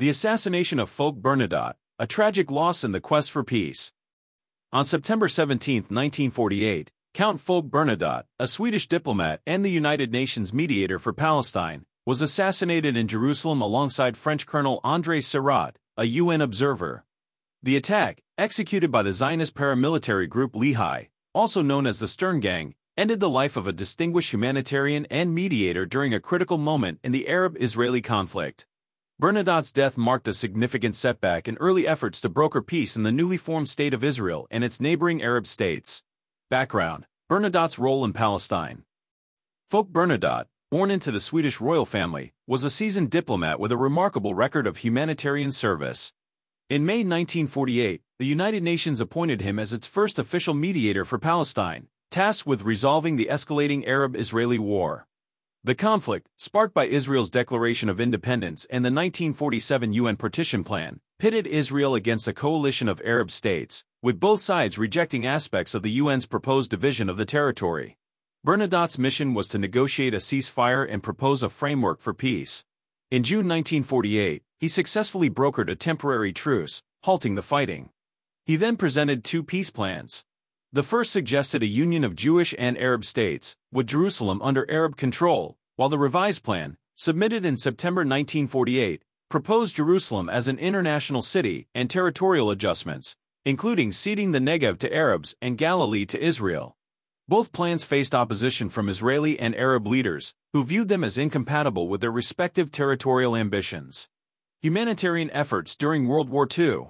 The assassination of Folke Bernadotte, a tragic loss in the quest for peace. On September 17, 1948, Count Folke Bernadotte, a Swedish diplomat and the United Nations mediator for Palestine, was assassinated in Jerusalem alongside French Colonel André Seurat, a UN observer. The attack, executed by the Zionist paramilitary group Lehi, also known as the Stern Gang, ended the life of a distinguished humanitarian and mediator during a critical moment in the Arab-Israeli conflict. Bernadotte's death marked a significant setback in early efforts to broker peace in the newly formed State of Israel and its neighboring Arab states. Background: Bernadotte's role in Palestine. Folke Bernadotte, born into the Swedish royal family, was a seasoned diplomat with a remarkable record of humanitarian service. In May 1948, the United Nations appointed him as its first official mediator for Palestine, tasked with resolving the escalating Arab-Israeli war. The conflict, sparked by Israel's declaration of independence and the 1947 UN partition plan, pitted Israel against a coalition of Arab states, with both sides rejecting aspects of the UN's proposed division of the territory. Bernadotte's mission was to negotiate a ceasefire and propose a framework for peace. In June 1948, he successfully brokered a temporary truce, halting the fighting. He then presented two peace plans. The first suggested a union of Jewish and Arab states, with Jerusalem under Arab control, while the revised plan, submitted in September 1948, proposed Jerusalem as an international city and territorial adjustments, including ceding the Negev to Arabs and Galilee to Israel. Both plans faced opposition from Israeli and Arab leaders, who viewed them as incompatible with their respective territorial ambitions. Humanitarian efforts during World War II.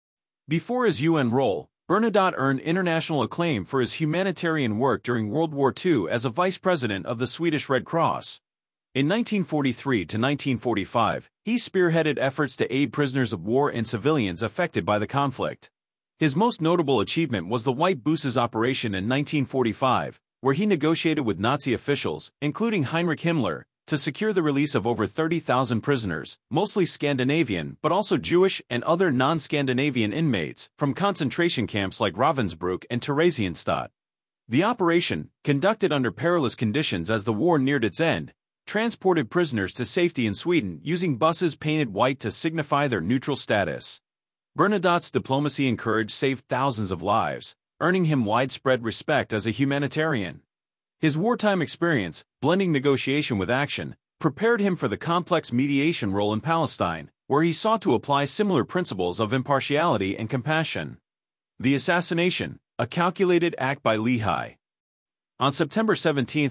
Before his UN role, Bernadotte earned international acclaim for his humanitarian work during World War II as a vice president of the Swedish Red Cross. In 1943 to 1945, he spearheaded efforts to aid prisoners of war and civilians affected by the conflict. His most notable achievement was the White Buses operation in 1945, where he negotiated with Nazi officials, including Heinrich Himmler, to secure the release of over 30,000 prisoners, mostly Scandinavian but also Jewish and other non-Scandinavian inmates, from concentration camps like Ravensbrück and Theresienstadt. The operation, conducted under perilous conditions as the war neared its end, transported prisoners to safety in Sweden using buses painted white to signify their neutral status. Bernadotte's diplomacy and courage saved thousands of lives, earning him widespread respect as a humanitarian. His wartime experience, blending negotiation with action, prepared him for the complex mediation role in Palestine, where he sought to apply similar principles of impartiality and compassion. The assassination, a calculated act by Lehi. On September 17,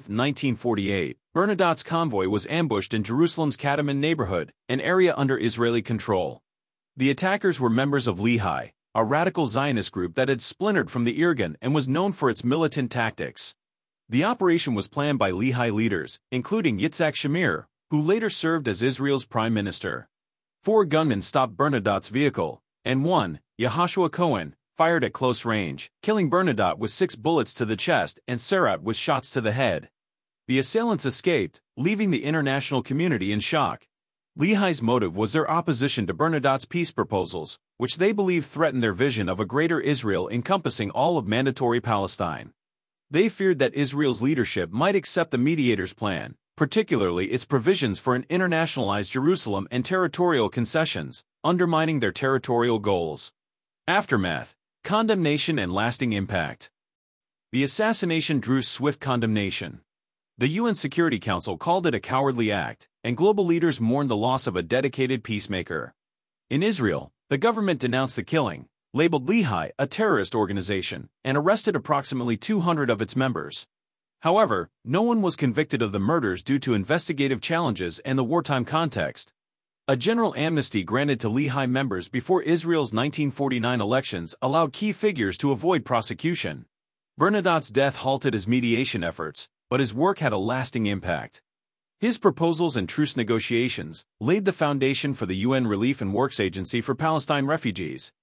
1948, Bernadotte's convoy was ambushed in Jerusalem's Kataman neighborhood, an area under Israeli control. The attackers were members of Lehi, a radical Zionist group that had splintered from the Irgun and was known for its militant tactics. The operation was planned by Lehi leaders, including Yitzhak Shamir, who later served as Israel's prime minister. 4 gunmen stopped Bernadotte's vehicle, and one, Yehoshua Cohen, fired at close range, killing Bernadotte with 6 bullets to the chest and Seurat with shots to the head. The assailants escaped, leaving the international community in shock. Lehi's motive was their opposition to Bernadotte's peace proposals, which they believed threatened their vision of a greater Israel encompassing all of mandatory Palestine. They feared that Israel's leadership might accept the mediator's plan, particularly its provisions for an internationalized Jerusalem and territorial concessions, undermining their territorial goals. Aftermath, condemnation and lasting impact. The assassination drew swift condemnation. The UN Security Council called it a cowardly act, and global leaders mourned the loss of a dedicated peacemaker. In Israel, the government denounced the killing, labeled Lehi a terrorist organization, and arrested approximately 200 of its members. However, no one was convicted of the murders due to investigative challenges and the wartime context. A general amnesty granted to Lehi members before Israel's 1949 elections allowed key figures to avoid prosecution. Bernadotte's death halted his mediation efforts, but his work had a lasting impact. His proposals and truce negotiations laid the foundation for the UN Relief and Works Agency for Palestine Refugees,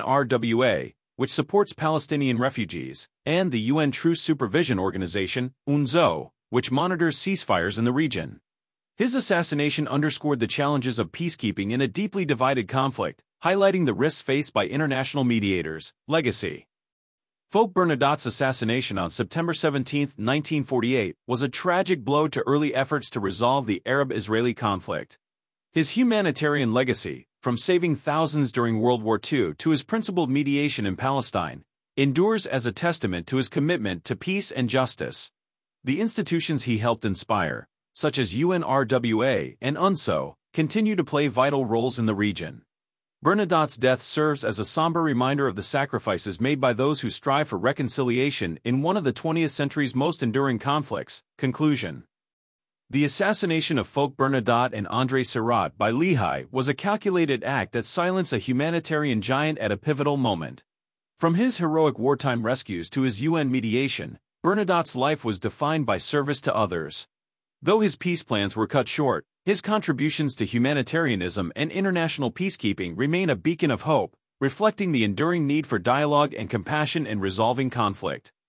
UNRWA, which supports Palestinian refugees, and the UN Truce Supervision Organization, UNZO, which monitors ceasefires in the region. His assassination underscored the challenges of peacekeeping in a deeply divided conflict, highlighting the risks faced by international mediators. Legacy. Folke Bernadotte's assassination on September 17, 1948, was a tragic blow to early efforts to resolve the Arab-Israeli conflict. His humanitarian legacy, from saving thousands during World War II to his principled mediation in Palestine, endures as a testament to his commitment to peace and justice. The institutions he helped inspire, such as UNRWA and UNSO, continue to play vital roles in the region. Bernadotte's death serves as a somber reminder of the sacrifices made by those who strive for reconciliation in one of the 20th century's most enduring conflicts. Conclusion. The assassination of Folke Bernadotte and André Seurat by Lehi was a calculated act that silenced a humanitarian giant at a pivotal moment. From his heroic wartime rescues to his UN mediation, Bernadotte's life was defined by service to others. Though his peace plans were cut short, his contributions to humanitarianism and international peacekeeping remain a beacon of hope, reflecting the enduring need for dialogue and compassion in resolving conflict.